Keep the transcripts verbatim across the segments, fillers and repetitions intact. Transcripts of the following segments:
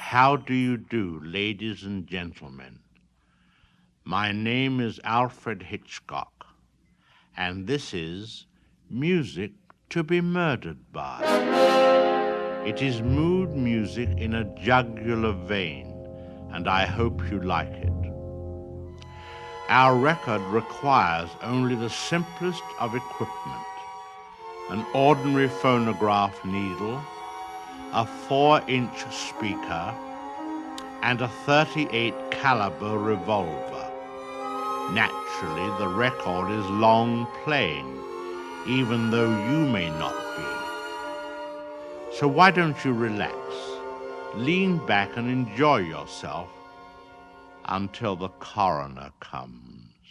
How do you do, ladies and gentlemen? My name is Alfred Hitchcock, and this is Music to be Murdered by. It is mood music in a jugular vein, and I hope you like it. Our record requires only the simplest of equipment, an ordinary phonograph needle, a four-inch speaker, and a thirty-eight caliber revolver. Naturally, the record is long playing, even though you may not be. So why don't you relax, lean back and enjoy yourself until the coroner comes.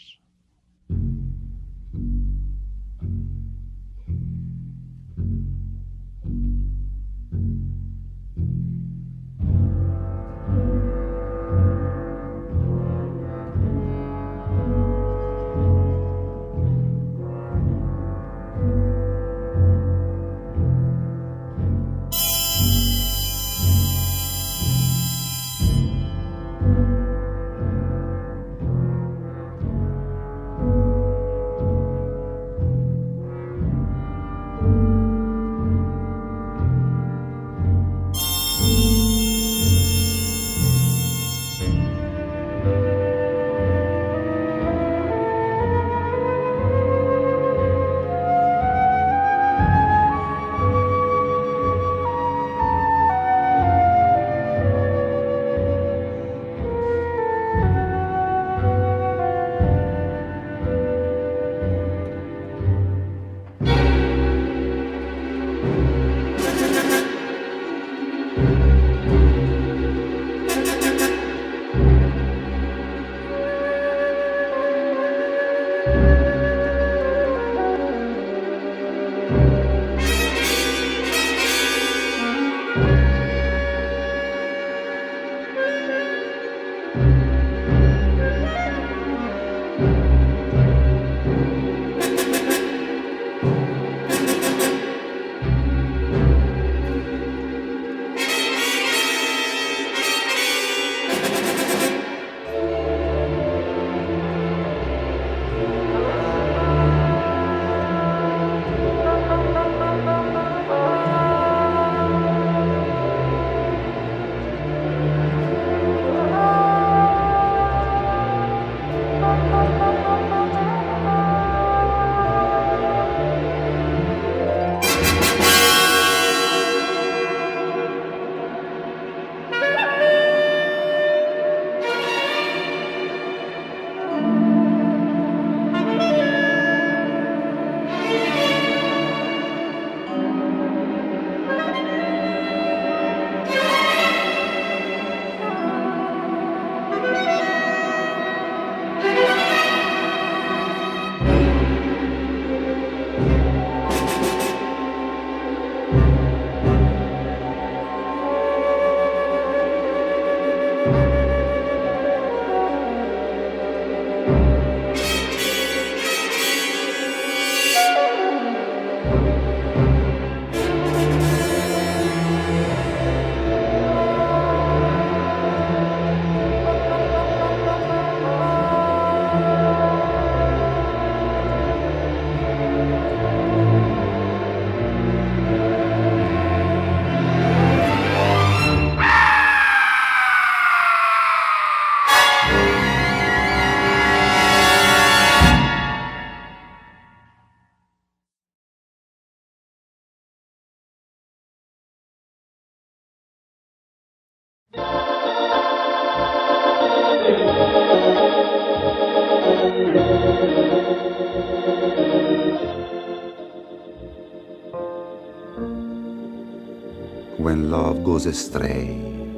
When love goes astray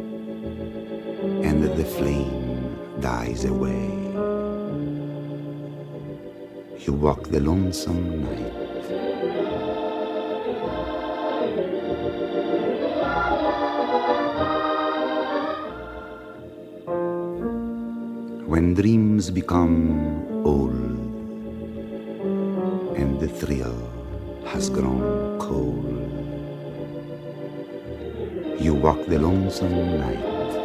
and the flame dies away, you walk the lonesome night. When dreams become old and the thrill has grown cold, you walk the lonesome night.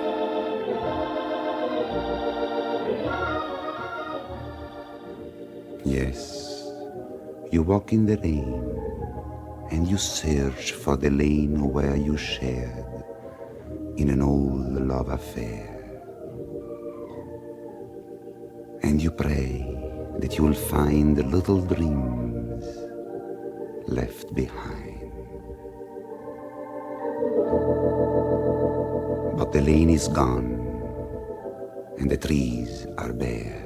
Yes, you walk in the rain, and you search for the lane where you shared in an old love affair. And you pray that you'll find the little dreams left behind. But the lane is gone, and the trees are bare.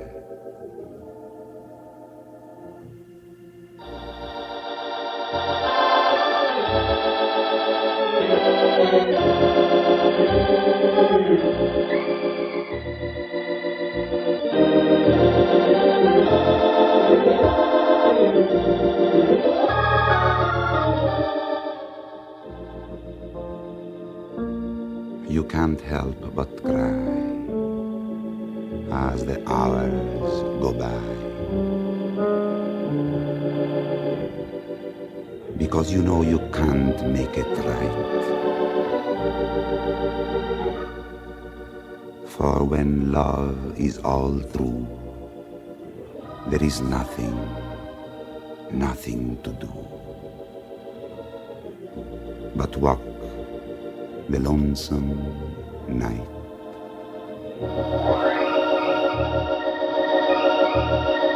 You can't help but cry as the hours go by, because you know you can't make it right. For when love is all through, there is nothing, nothing to do but walk the lonesome night.